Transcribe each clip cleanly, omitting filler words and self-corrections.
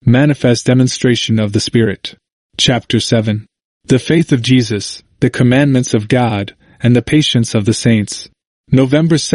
Manifest Demonstration of the Spirit. Chapter 7. The Faith of Jesus, the Commandments of God, and the Patience of the Saints. November 2,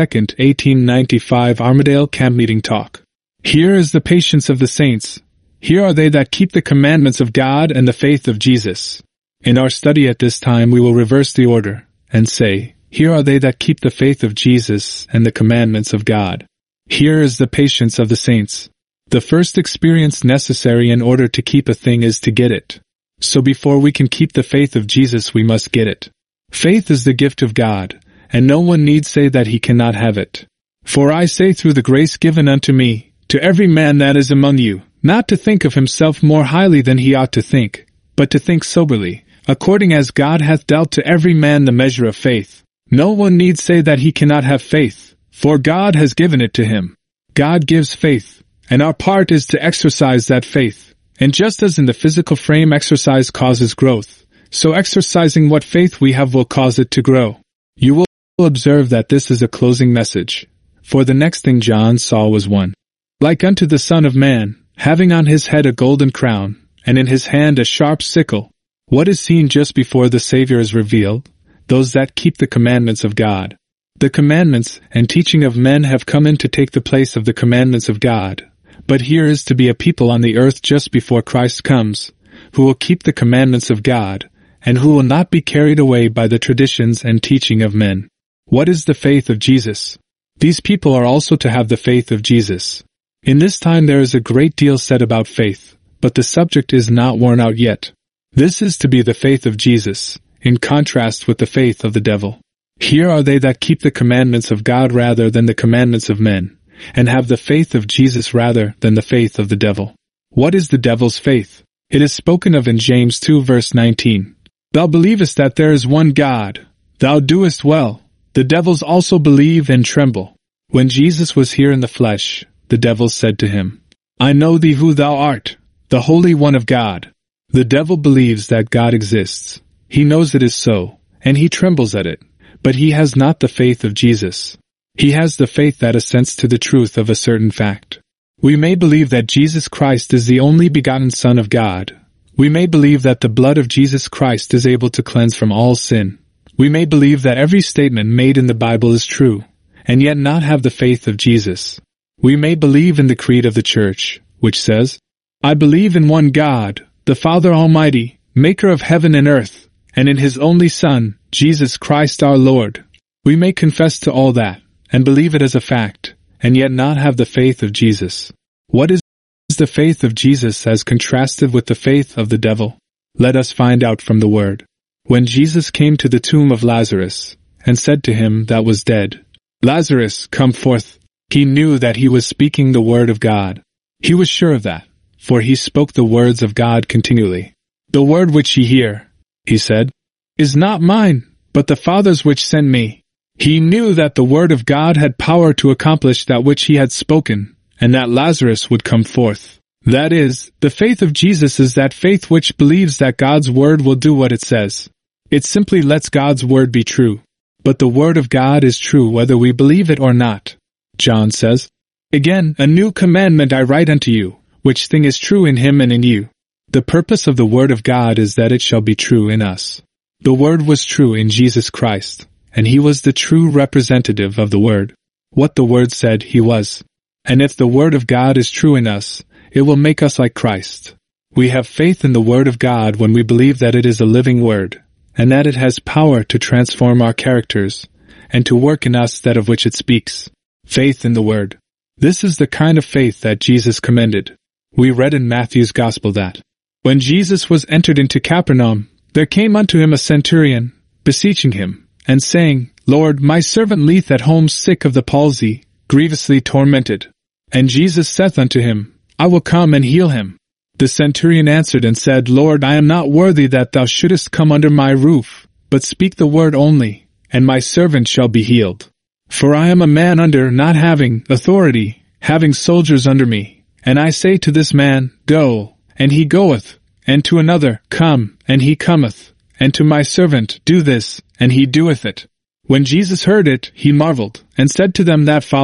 1895 Armadale Camp Meeting Talk. Here is the patience of the saints. Here are they that keep the commandments of God and the faith of Jesus. In our study at this time we will reverse the order, and say, here are they that keep the faith of Jesus and the commandments of God. Here is the patience of the saints. The first experience necessary in order to keep a thing is to get it. So before we can keep the faith of Jesus we must get it. Faith is the gift of God, and no one need say that he cannot have it. For I say through the grace given unto me, to every man that is among you, not to think of himself more highly than he ought to think, but to think soberly, according as God hath dealt to every man the measure of faith. No one need say that he cannot have faith, for God has given it to him. God gives faith, and our part is to exercise that faith. And just as in the physical frame exercise causes growth, so exercising what faith we have will cause it to grow. You will observe that this is a closing message, for the next thing John saw was one. Like unto the Son of Man, having on his head a golden crown, and in his hand a sharp sickle. What is seen just before the Savior is revealed? Those that keep the commandments of God. The commandments and teaching of men have come in to take the place of the commandments of God. But here is to be a people on the earth just before Christ comes, who will keep the commandments of God, and who will not be carried away by the traditions and teaching of men. What is the faith of Jesus? These people are also to have the faith of Jesus. In this time there is a great deal said about faith, but the subject is not worn out yet. This is to be the faith of Jesus, in contrast with the faith of the devil. Here are they that keep the commandments of God rather than the commandments of men, and have the faith of Jesus rather than the faith of the devil. What is the devil's faith? It is spoken of in James 2 verse 19. Thou believest that there is one God. Thou doest well. The devils also believe and tremble. When Jesus was here in the flesh, the devil said to him, I know thee who thou art, the Holy One of God. The devil believes that God exists. He knows it is so, and he trembles at it. But he has not the faith of Jesus. He has the faith that assents to the truth of a certain fact. We may believe that Jesus Christ is the only begotten Son of God. We may believe that the blood of Jesus Christ is able to cleanse from all sin. We may believe that every statement made in the Bible is true, and yet not have the faith of Jesus. We may believe in the creed of the Church, which says, I believe in one God, the Father Almighty, maker of heaven and earth, and in his only Son, Jesus Christ our Lord. We may confess to all that, and believe it as a fact, and yet not have the faith of Jesus. What is the faith of Jesus as contrasted with the faith of the devil? Let us find out from the Word. When Jesus came to the tomb of Lazarus, and said to him that was dead, Lazarus, come forth, he knew that he was speaking the word of God. He was sure of that, for he spoke the words of God continually. The word which ye hear, he said, is not mine, but the Father's which sent me. He knew that the word of God had power to accomplish that which he had spoken, and that Lazarus would come forth. That is, the faith of Jesus is that faith which believes that God's word will do what it says. It simply lets God's word be true. But the word of God is true whether we believe it or not. John says, Again, a new commandment I write unto you, which thing is true in him and in you. The purpose of the word of God is that it shall be true in us. The word was true in Jesus Christ, and he was the true representative of the word. What the word said he was. And if the word of God is true in us, it will make us like Christ. We have faith in the word of God when we believe that it is a living word, and that it has power to transform our characters, and to work in us that of which it speaks. Faith in the word. This is the kind of faith that Jesus commended. We read in Matthew's Gospel that, when Jesus was entered into Capernaum, there came unto him a centurion, beseeching him, and saying, Lord, my servant lieth at home sick of the palsy, grievously tormented. And Jesus saith unto him, I will come and heal him. The centurion answered and said, Lord, I am not worthy that thou shouldest come under my roof, but speak the word only, and my servant shall be healed. For I am a man under not having authority, having soldiers under me. And I say to this man, Go, and he goeth, and to another, Come, and he cometh, and to my servant, Do this, and he doeth it. When Jesus heard it, he marveled, and said to them that followed,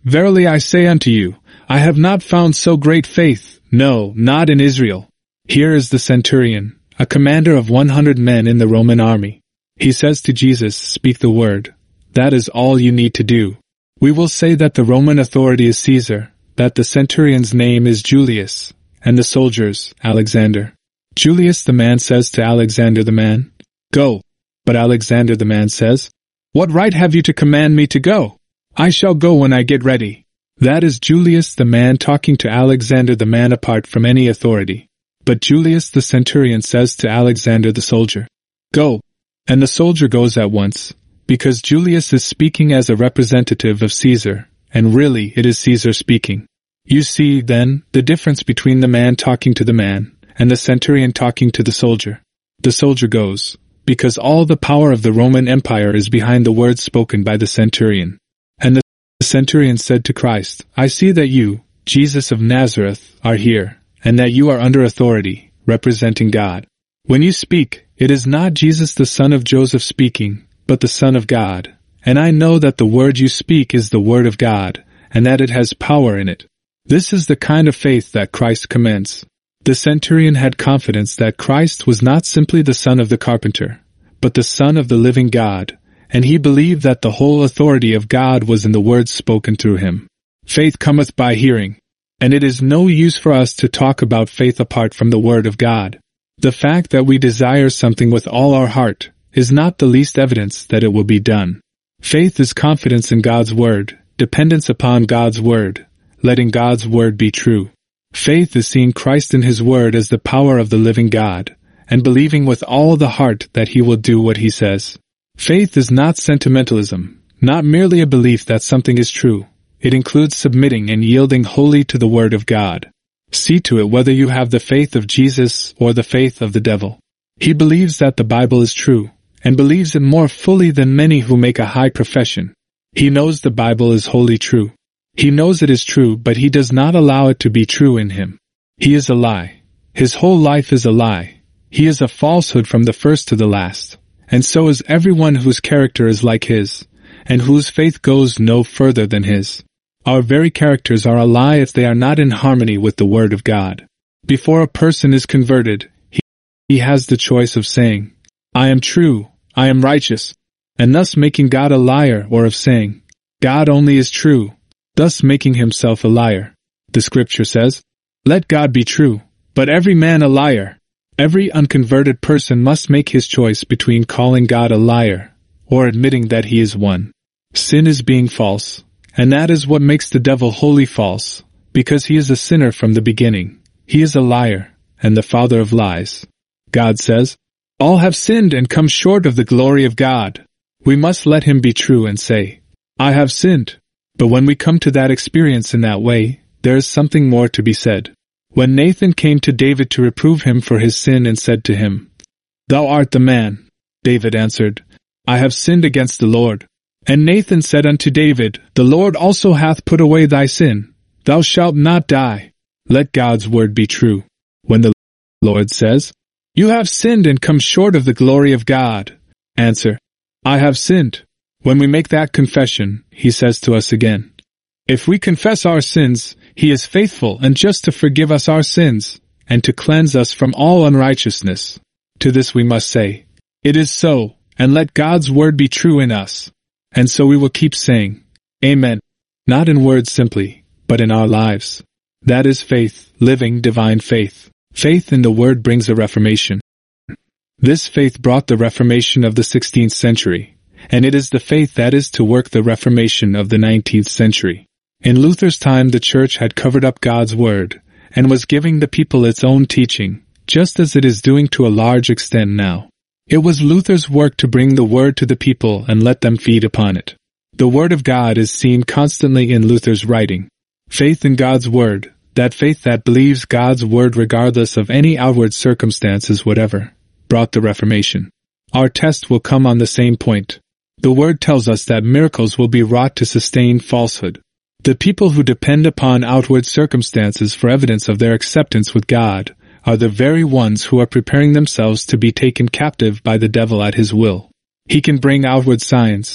Verily I say unto you, I have not found so great faith, no, not in Israel. Here is the centurion, a commander of 100 men in the Roman army. He says to Jesus, speak the word. That is all you need to do. We will say that the Roman authority is Caesar, that the centurion's name is Julius, and the soldier's Alexander. Julius the man says to Alexander the man, go. But Alexander the man says, what right have you to command me to go? I shall go when I get ready. That is Julius the man talking to Alexander the man apart from any authority. But Julius the centurion says to Alexander the soldier, go. And the soldier goes at once, because Julius is speaking as a representative of Caesar, and really it is Caesar speaking. You see, then, the difference between the man talking to the man, and the centurion talking to the soldier. The soldier goes, because all the power of the Roman Empire is behind the words spoken by the centurion. And the centurion said to Christ, I see that you, Jesus of Nazareth, are here, and that you are under authority, representing God. When you speak, it is not Jesus the son of Joseph speaking, but the Son of God. And I know that the word you speak is the word of God, and that it has power in it. This is the kind of faith that Christ commends. The centurion had confidence that Christ was not simply the son of the carpenter, but the Son of the living God, and he believed that the whole authority of God was in the words spoken through him. Faith cometh by hearing, and it is no use for us to talk about faith apart from the word of God. The fact that we desire something with all our heart is not the least evidence that it will be done. Faith is confidence in God's word, dependence upon God's word, letting God's word be true. Faith is seeing Christ in his word as the power of the living God, and believing with all the heart that he will do what he says. Faith is not sentimentalism, not merely a belief that something is true. It includes submitting and yielding wholly to the word of God. See to it whether you have the faith of Jesus or the faith of the devil. He believes that the Bible is true, and believes it more fully than many who make a high profession. He knows the Bible is wholly true. He knows it is true, but he does not allow it to be true in him. He is a lie. His whole life is a lie. He is a falsehood from the first to the last. And so is everyone whose character is like his, and whose faith goes no further than his. Our very characters are a lie if they are not in harmony with the Word of God. Before a person is converted, he has the choice of saying, I am true, I am righteous, and thus making God a liar, or of saying, God only is true, thus making himself a liar. The scripture says, let God be true, but every man a liar. Every unconverted person must make his choice between calling God a liar, or admitting that he is one. Sin is being false, and that is what makes the devil wholly false, because he is a sinner from the beginning. He is a liar, and the father of lies. God says, all have sinned and come short of the glory of God. We must let him be true and say, I have sinned. But when we come to that experience in that way, there is something more to be said. When Nathan came to David to reprove him for his sin and said to him, Thou art the man, David answered, I have sinned against the Lord. And Nathan said unto David, The Lord also hath put away thy sin. Thou shalt not die. Let God's word be true. When the Lord says, You have sinned and come short of the glory of God, answer, I have sinned. When we make that confession, he says to us again, If we confess our sins, he is faithful and just to forgive us our sins, and to cleanse us from all unrighteousness. To this we must say, It is so, and let God's word be true in us. And so we will keep saying, Amen, not in words simply, but in our lives. That is faith, living divine faith. Faith in the word brings a reformation. This faith brought the Reformation of the 16th century, and it is the faith that is to work the Reformation of the 19th century. In Luther's time the Church had covered up God's Word, and was giving the people its own teaching, just as it is doing to a large extent now. It was Luther's work to bring the Word to the people and let them feed upon it. The Word of God is seen constantly in Luther's writing. Faith in God's Word, that faith that believes God's Word regardless of any outward circumstances whatever, brought the Reformation. Our test will come on the same point. The Word tells us that miracles will be wrought to sustain falsehood. The people who depend upon outward circumstances for evidence of their acceptance with God are the very ones who are preparing themselves to be taken captive by the devil at his will. He can bring outward signs,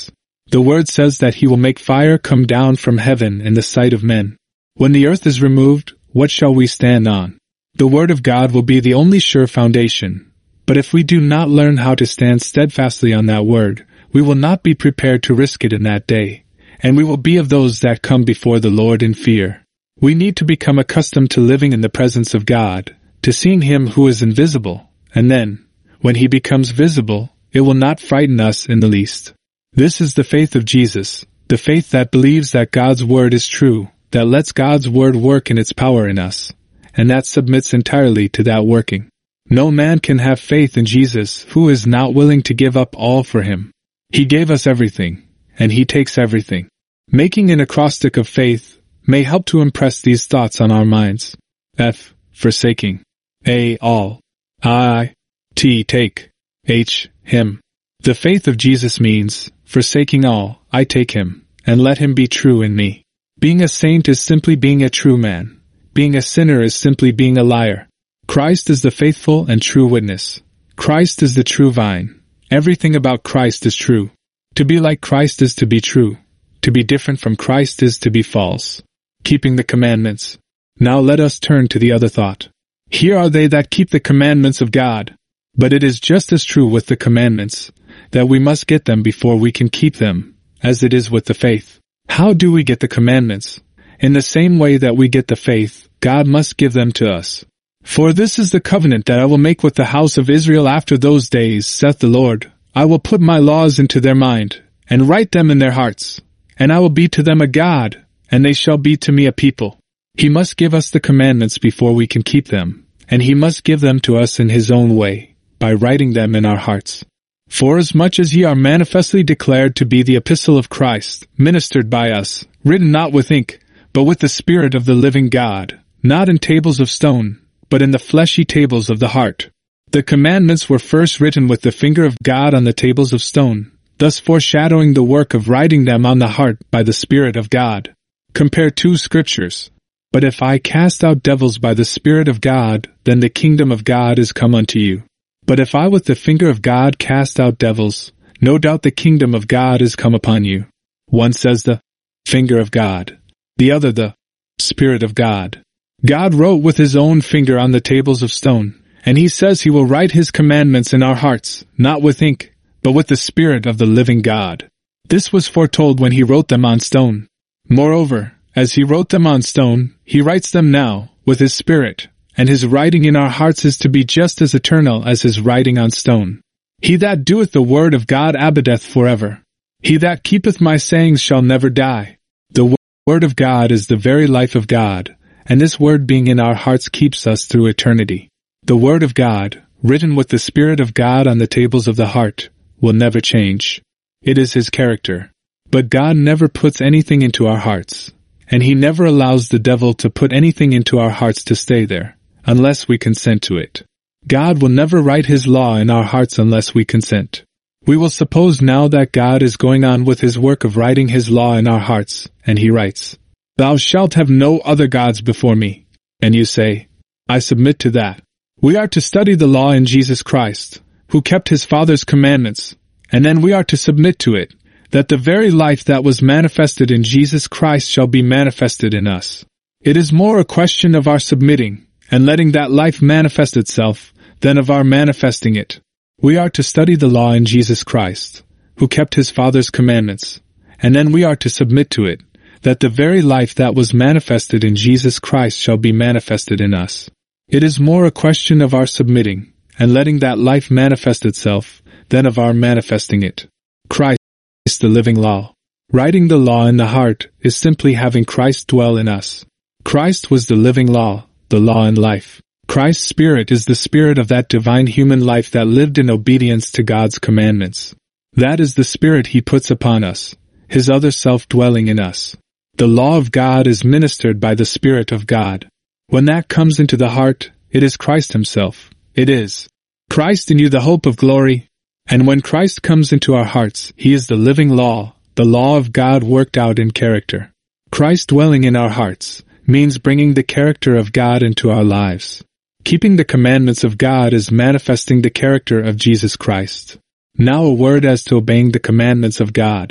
The word says that he will make fire come down from heaven in the sight of men. When the earth is removed, what shall we stand on? The word of God will be the only sure foundation. But if we do not learn how to stand steadfastly on that word, we will not be prepared to risk it in that day, and we will be of those that come before the Lord in fear. We need to become accustomed to living in the presence of God, to seeing Him who is invisible, and then, when He becomes visible, it will not frighten us in the least. This is the faith of Jesus, the faith that believes that God's word is true, that lets God's word work in its power in us, and that submits entirely to that working. No man can have faith in Jesus who is not willing to give up all for Him. He gave us everything, and He takes everything. Making an acrostic of faith may help to impress these thoughts on our minds. F. Forsaking. A. All. I. T. Take. H. Him. The faith of Jesus means, forsaking all, I take Him, and let Him be true in me. Being a saint is simply being a true man. Being a sinner is simply being a liar. Christ is the faithful and true witness. Christ is the true vine. Everything about Christ is true. To be like Christ is to be true. To be different from Christ is to be false. Keeping the commandments. Now let us turn to the other thought. Here are they that keep the commandments of God. But it is just as true with the commandments, that we must get them before we can keep them, as it is with the faith. How do we get the commandments? In the same way that we get the faith, God must give them to us. For this is the covenant that I will make with the house of Israel after those days, saith the Lord. I will put my laws into their mind, and write them in their hearts. And I will be to them a God, and they shall be to me a people. He must give us the commandments before we can keep them, and He must give them to us in His own way, by writing them in our hearts. Forasmuch as ye are manifestly declared to be the epistle of Christ, ministered by us, written not with ink, but with the Spirit of the living God, not in tables of stone, but in the fleshy tables of the heart. The commandments were first written with the finger of God on the tables of stone, thus foreshadowing the work of writing them on the heart by the Spirit of God. Compare 2 scriptures. But if I cast out devils by the Spirit of God, then the kingdom of God is come unto you. But if I with the finger of God cast out devils, no doubt the kingdom of God is come upon you. One says the finger of God, the other the Spirit of God. God wrote with His own finger on the tables of stone, and He says He will write His commandments in our hearts, not with ink, but with the Spirit of the living God. This was foretold when He wrote them on stone. Moreover, as He wrote them on stone, He writes them now with His Spirit, and His writing in our hearts is to be just as eternal as His writing on stone. He that doeth the word of God abideth forever. He that keepeth my sayings shall never die. The word of God is the very life of God, and this word being in our hearts keeps us through eternity. The word of God, written with the Spirit of God on the tables of the heart, will never change. It is His character. But God never puts anything into our hearts, and He never allows the devil to put anything into our hearts to stay there, unless we consent to it. God will never write His law in our hearts unless we consent. We will suppose now that God is going on with His work of writing His law in our hearts, and He writes, Thou shalt have no other gods before me. And you say, I submit to that. We are to study the law in Jesus Christ, who kept His Father's commandments, and then we are to submit to it, that the very life that was manifested in Jesus Christ shall be manifested in us. It is more a question of our submitting, and letting that life manifest itself, than of our manifesting it. We are to study the law in Jesus Christ, who kept His Father's commandments, and then we are to submit to it, that the very life that was manifested in Jesus Christ shall be manifested in us. It is more a question of our submitting, and letting that life manifest itself, than of our manifesting it. Christ is the living law. Writing the law in the heart is simply having Christ dwell in us. Christ was the living law, the law and life. Christ's Spirit is the Spirit of that divine human life that lived in obedience to God's commandments. That is the Spirit He puts upon us, His other self dwelling in us. The law of God is ministered by the Spirit of God. When that comes into the heart, it is Christ Himself. It is Christ in you, the hope of glory. And when Christ comes into our hearts, He is the living law, the law of God worked out in character. Christ dwelling in our hearts means bringing the character of God into our lives. Keeping the commandments of God is manifesting the character of Jesus Christ. Now a word as to obeying the commandments of God.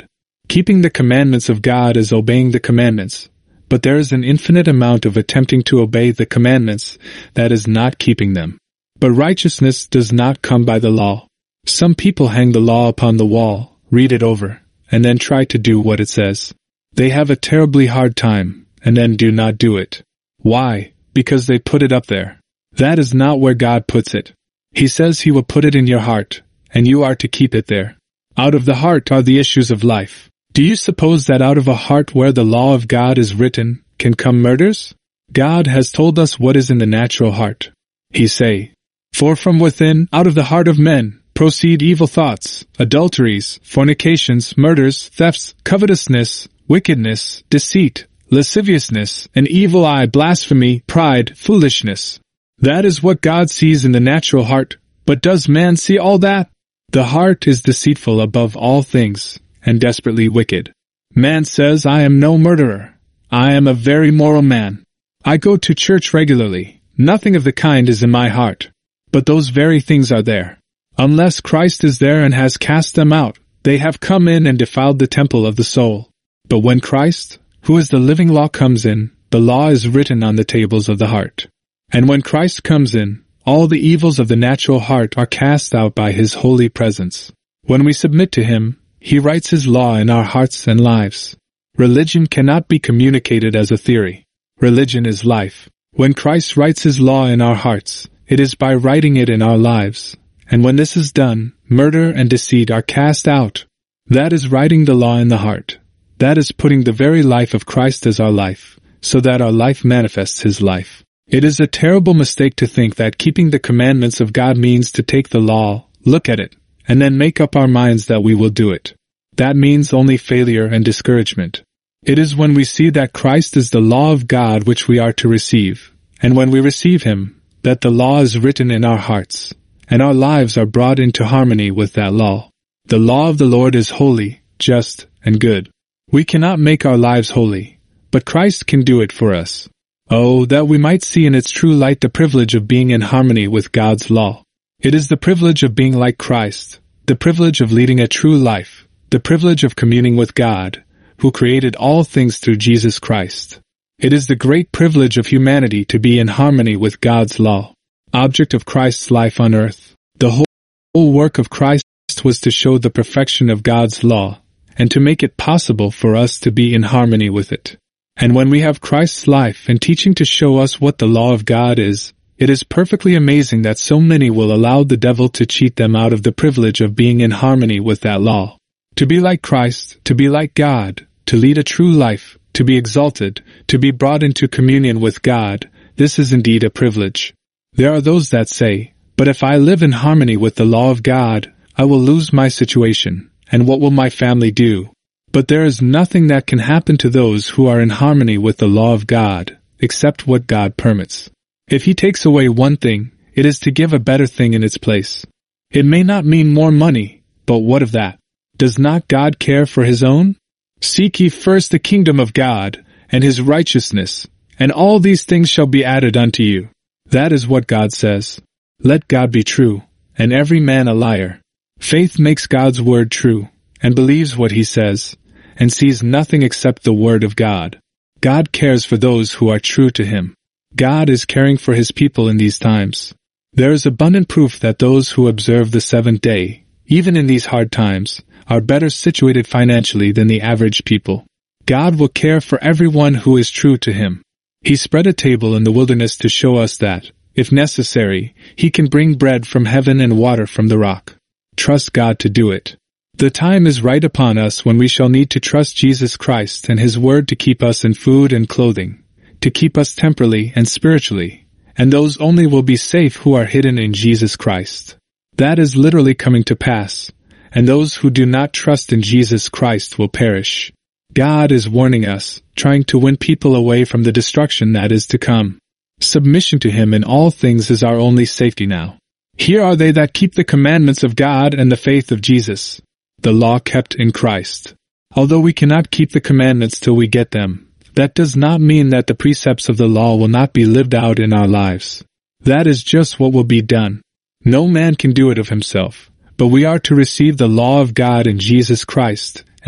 Keeping the commandments of God is obeying the commandments, but there is an infinite amount of attempting to obey the commandments that is not keeping them. But righteousness does not come by the law. Some people hang the law upon the wall, read it over, and then try to do what it says. They have a terribly hard time, and then do not do it. Why? Because they put it up there. That is not where God puts it. He says He will put it in your heart, and you are to keep it there. Out of the heart are the issues of life. Do you suppose that out of a heart where the law of God is written, can come murders? God has told us what is in the natural heart. He say, "For from within, out of the heart of men, proceed evil thoughts, adulteries, fornications, murders, thefts, covetousness, wickedness, deceit, lasciviousness, an evil eye, blasphemy, pride, foolishness." That is what God sees in the natural heart, but does man see all that? The heart is deceitful above all things, and desperately wicked. Man says, "I am no murderer. I am a very moral man. I go to church regularly. Nothing of the kind is in my heart." But those very things are there. Unless Christ is there and has cast them out, they have come in and defiled the temple of the soul. But when Christ, who is the living law, comes in, the law is written on the tables of the heart. And when Christ comes in, all the evils of the natural heart are cast out by His holy presence. When we submit to Him, He writes His law in our hearts and lives. Religion cannot be communicated as a theory. Religion is life. When Christ writes His law in our hearts, it is by writing it in our lives. And when this is done, murder and deceit are cast out. That is writing the law in the heart. That is putting the very life of Christ as our life, so that our life manifests His life. It is a terrible mistake to think that keeping the commandments of God means to take the law, look at it, and then make up our minds that we will do it. That means only failure and discouragement. It is when we see that Christ is the law of God which we are to receive, and when we receive Him, that the law is written in our hearts, and our lives are brought into harmony with that law. The law of the Lord is holy, just, and good. We cannot make our lives holy, but Christ can do it for us. Oh, that we might see in its true light the privilege of being in harmony with God's law. It is the privilege of being like Christ, the privilege of leading a true life, the privilege of communing with God, who created all things through Jesus Christ. It is the great privilege of humanity to be in harmony with God's law. Object of Christ's life on earth. The whole work of Christ was to show the perfection of God's law, and to make it possible for us to be in harmony with it. And when we have Christ's life and teaching to show us what the law of God is, it is perfectly amazing that so many will allow the devil to cheat them out of the privilege of being in harmony with that law. To be like Christ, to be like God, to lead a true life, to be exalted, to be brought into communion with God, this is indeed a privilege. There are those that say, "But if I live in harmony with the law of God, I will lose my situation, and what will my family do?" But there is nothing that can happen to those who are in harmony with the law of God, except what God permits. If He takes away one thing, it is to give a better thing in its place. It may not mean more money, but what of that? Does not God care for His own? "Seek ye first the kingdom of God, and His righteousness, and all these things shall be added unto you." That is what God says. Let God be true, and every man a liar. Faith makes God's word true, and believes what He says, and sees nothing except the Word of God. God cares for those who are true to Him. God is caring for His people in these times. There is abundant proof that those who observe the seventh day, even in these hard times, are better situated financially than the average people. God will care for everyone who is true to Him. He spread a table in the wilderness to show us that, if necessary, He can bring bread from heaven and water from the rock. Trust God to do it. The time is right upon us when we shall need to trust Jesus Christ and His Word to keep us in food and clothing, to keep us temporally and spiritually, and those only will be safe who are hidden in Jesus Christ. That is literally coming to pass, and those who do not trust in Jesus Christ will perish. God is warning us, trying to win people away from the destruction that is to come. Submission to Him in all things is our only safety now. Here are they that keep the commandments of God and the faith of Jesus, the law kept in Christ. Although we cannot keep the commandments till we get them, that does not mean that the precepts of the law will not be lived out in our lives. That is just what will be done. No man can do it of himself, but we are to receive the law of God in Jesus Christ,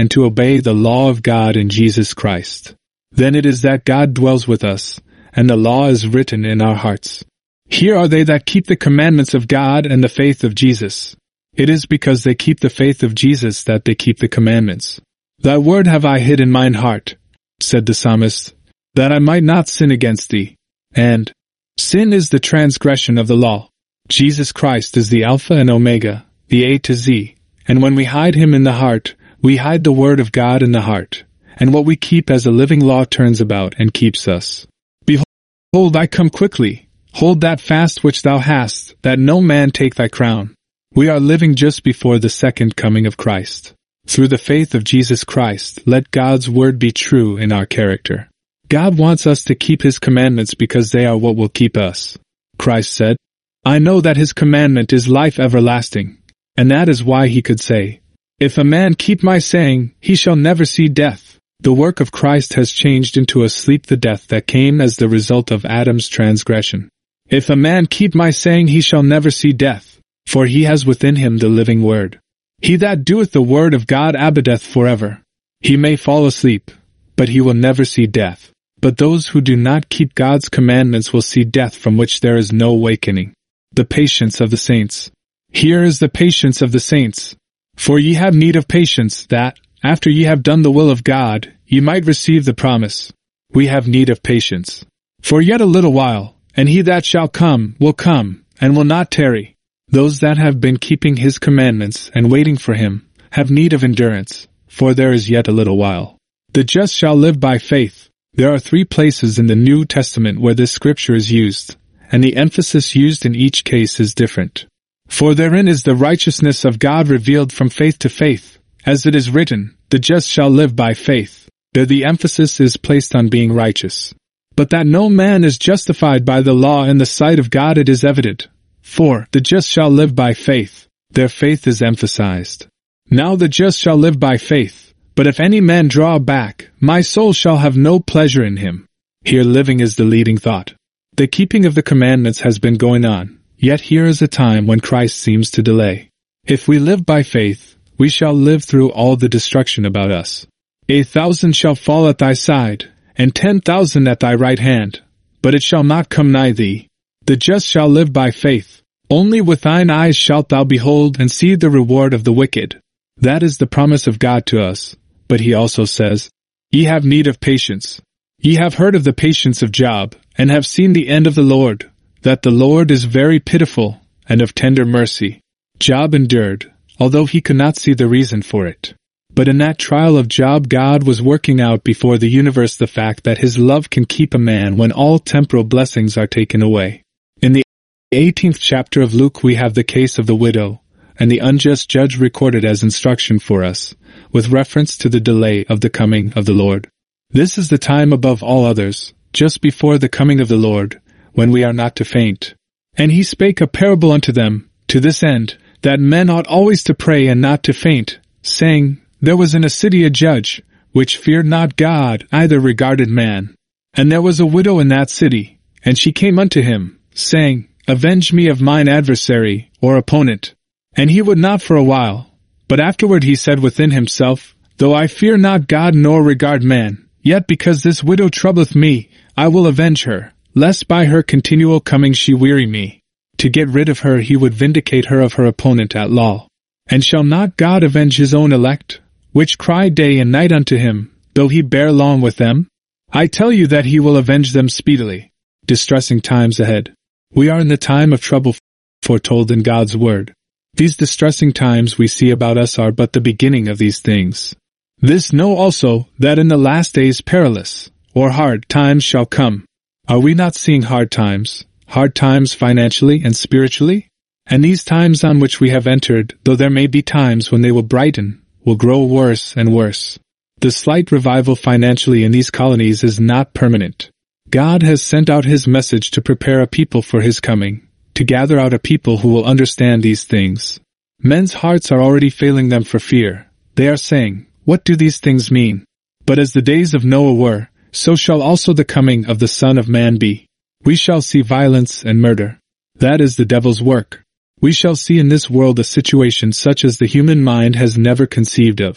and to obey the law of God in Jesus Christ. Then it is that God dwells with us, and the law is written in our hearts. Here are they that keep the commandments of God and the faith of Jesus. It is because they keep the faith of Jesus that they keep the commandments. Thy word have I hid in mine heart, said the psalmist, that I might not sin against thee. And sin is the transgression of the law. Jesus Christ is the Alpha and Omega, the A to Z, and when we hide him in the heart, we hide the word of God in the heart, and what we keep as a living law turns about and keeps us. Behold, I come quickly. Hold that fast which thou hast, that no man take thy crown. We are living just before the second coming of Christ. Through the faith of Jesus Christ, let God's word be true in our character. God wants us to keep his commandments because they are what will keep us. Christ said, I know that his commandment is life everlasting, and that is why he could say, If a man keep my saying, he shall never see death. The work of Christ has changed into a sleep the death that came as the result of Adam's transgression. If a man keep my saying, he shall never see death, for he has within him the living word. He that doeth the word of God abideth forever. He may fall asleep, but he will never see death. But those who do not keep God's commandments will see death from which there is no awakening. The patience of the saints. Here is the patience of the saints. For ye have need of patience, that, after ye have done the will of God, ye might receive the promise. We have need of patience. For yet a little while, and he that shall come will come, and will not tarry. Those that have been keeping his commandments and waiting for him have need of endurance, for there is yet a little while. The just shall live by faith. There are 3 places in the New Testament where this scripture is used, and the emphasis used in each case is different. For therein is the righteousness of God revealed from faith to faith, as it is written, the just shall live by faith. There the emphasis is placed on being righteous. But that no man is justified by the law in the sight of God it is evident. For the just shall live by faith. Their faith is emphasized. Now the just shall live by faith. But if any man draw back, my soul shall have no pleasure in him. Here living is the leading thought. The keeping of the commandments has been going on, yet here is a time when Christ seems to delay. If we live by faith, we shall live through all the destruction about us. 1,000 shall fall at thy side, and 10,000 at thy right hand, but it shall not come nigh thee. The just shall live by faith. Only with thine eyes shalt thou behold and see the reward of the wicked. That is the promise of God to us. But he also says, Ye have need of patience. Ye have heard of the patience of Job, and have seen the end of the Lord, that the Lord is very pitiful, and of tender mercy. Job endured, although he could not see the reason for it. But in that trial of Job, God was working out before the universe the fact that his love can keep a man when all temporal blessings are taken away. In the 18th chapter of Luke we have the case of the widow, and the unjust judge recorded as instruction for us, with reference to the delay of the coming of the Lord. This is the time above all others, just before the coming of the Lord, when we are not to faint. And he spake a parable unto them, to this end, that men ought always to pray and not to faint, saying, There was in a city a judge, which feared not God, neither regarded man. And there was a widow in that city, and she came unto him, saying, Avenge me of mine adversary, or opponent. And he would not for a while. But afterward he said within himself, Though I fear not God nor regard man, yet because this widow troubleth me, I will avenge her, lest by her continual coming she weary me. To get rid of her he would vindicate her of her opponent at law. And shall not God avenge his own elect, which cry day and night unto him, though he bear long with them? I tell you that he will avenge them speedily. Distressing times ahead. We are in the time of trouble foretold in God's word. These distressing times we see about us are but the beginning of these things. This know also, that in the last days perilous, or hard times shall come. Are we not seeing hard times financially and spiritually? And these times on which we have entered, though there may be times when they will brighten, will grow worse and worse. The slight revival financially in these colonies is not permanent. God has sent out his message to prepare a people for his coming, to gather out a people who will understand these things. Men's hearts are already failing them for fear. They are saying, What do these things mean? But as the days of Noah were, so shall also the coming of the Son of Man be. We shall see violence and murder. That is the devil's work. We shall see in this world a situation such as the human mind has never conceived of.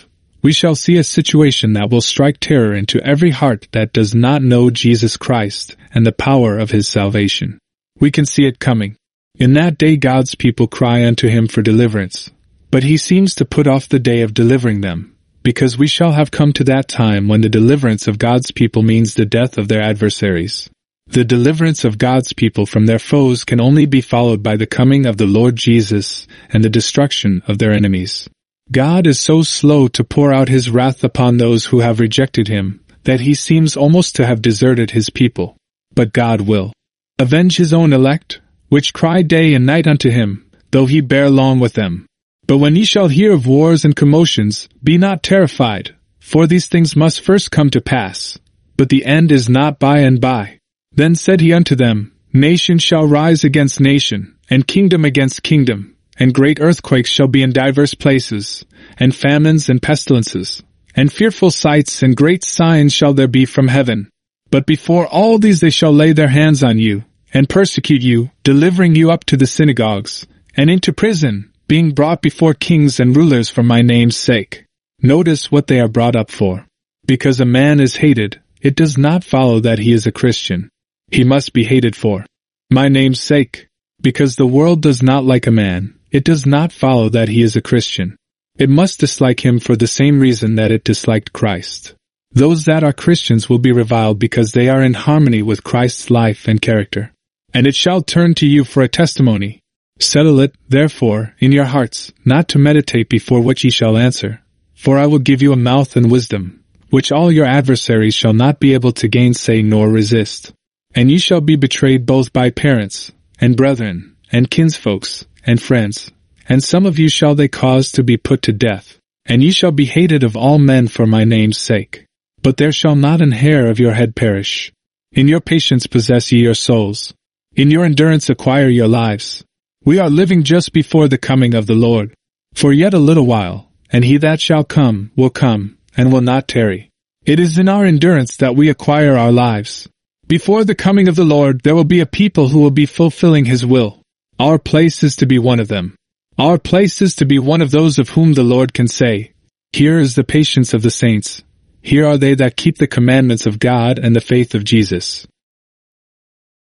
We shall see a situation that will strike terror into every heart that does not know Jesus Christ and the power of his salvation. We can see it coming. In that day God's people cry unto him for deliverance, but he seems to put off the day of delivering them, because we shall have come to that time when the deliverance of God's people means the death of their adversaries. The deliverance of God's people from their foes can only be followed by the coming of the Lord Jesus and the destruction of their enemies. God is so slow to pour out his wrath upon those who have rejected him, that he seems almost to have deserted his people. But God will avenge his own elect, which cry day and night unto him, though he bear long with them. But when ye shall hear of wars and commotions, be not terrified, for these things must first come to pass, but the end is not by and by. Then said he unto them, Nation shall rise against nation, and kingdom against kingdom, and great earthquakes shall be in divers places, and famines and pestilences, and fearful sights and great signs shall there be from heaven. But before all these they shall lay their hands on you, and persecute you, delivering you up to the synagogues, and into prison, being brought before kings and rulers for my name's sake. Notice what they are brought up for. Because a man is hated, it does not follow that he is a Christian. He must be hated for my name's sake. Because the world does not like a man, it does not follow that he is a Christian. It must dislike him for the same reason that it disliked Christ. Those that are Christians will be reviled because they are in harmony with Christ's life and character. And it shall turn to you for a testimony. Settle it, therefore, in your hearts, not to meditate before what ye shall answer. For I will give you a mouth and wisdom, which all your adversaries shall not be able to gainsay nor resist. And ye shall be betrayed both by parents, and brethren, and kinsfolks, and friends, and some of you shall they cause to be put to death. And ye shall be hated of all men for my name's sake. But there shall not an hair of your head perish. In your patience possess ye your souls. In your endurance acquire your lives. We are living just before the coming of the Lord. For yet a little while, and he that shall come, and will not tarry. It is in our endurance that we acquire our lives. Before the coming of the Lord there will be a people who will be fulfilling his will. Our place is to be one of them. Our place is to be one of those of whom the Lord can say, Here is the patience of the saints. Here are they that keep the commandments of God and the faith of Jesus.